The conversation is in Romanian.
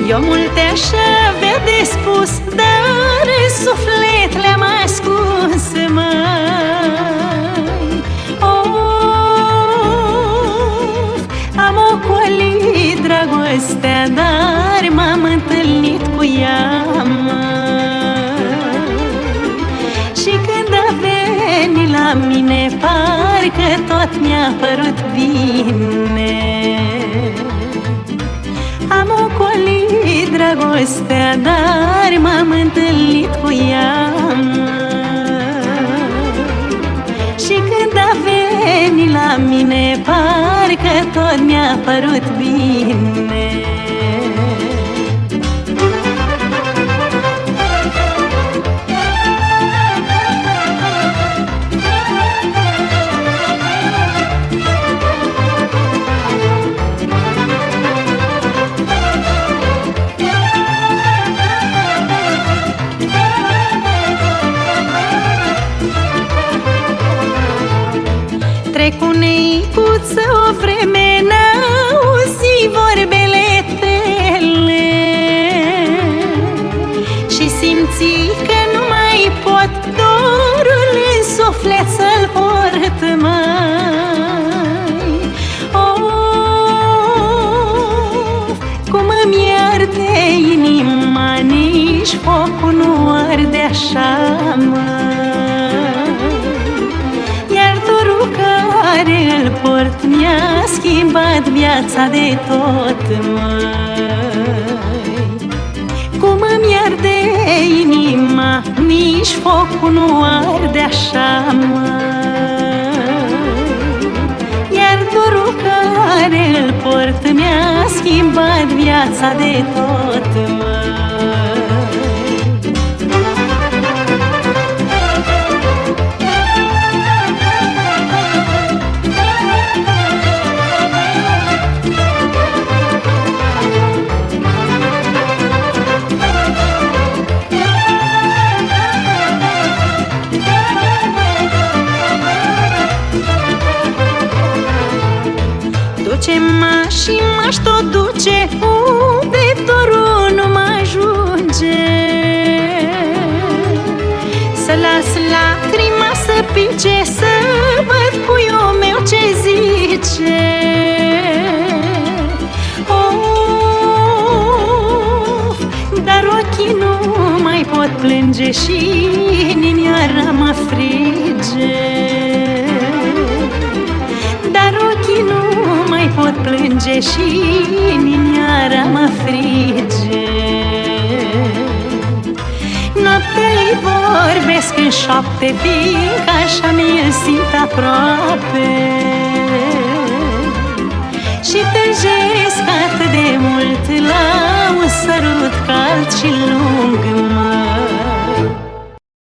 Eu multe aș avea de spus, dar în suflet le-am ascuns, măi. Of, am ocolit dragostea, dar m-am întâlnit cu ea, măi. Și când a venit la mine, parcă tot mi-a părut bine. Am ocolit dragostea, dar m-am întâlnit cu ea, și când a venit la mine, parcă tot mi-a părut bine. Trec cu neicuță o vreme, n-auzi vorbele tale și simți că nu mai pot dorul în suflet să-l port, mai. Of, cum îmi arde inima, nici focul nu arde așa, măi. Care îl port mi-a schimbat viața de tot, măi. Cum îmi arde inima, nici focul nu arde așa, măi. Iar dorul care îl port mi-a schimbat viața de tot, măi. Duce-mă și m-aș tot duce unde dorul nu mă ajunge, să las lacrima să pice, să văd puiul meu ce zice. Of, dar ochii nu mai pot plânge și inimioara mă frige. Dar ochii nu mai pot plânge și inimioara mă frige. Noaptea-i vorbesc în șoapte, fiindcă așa mi-l simt aproape, și tânjesc atât de mult la un sărut cald și lung, măi.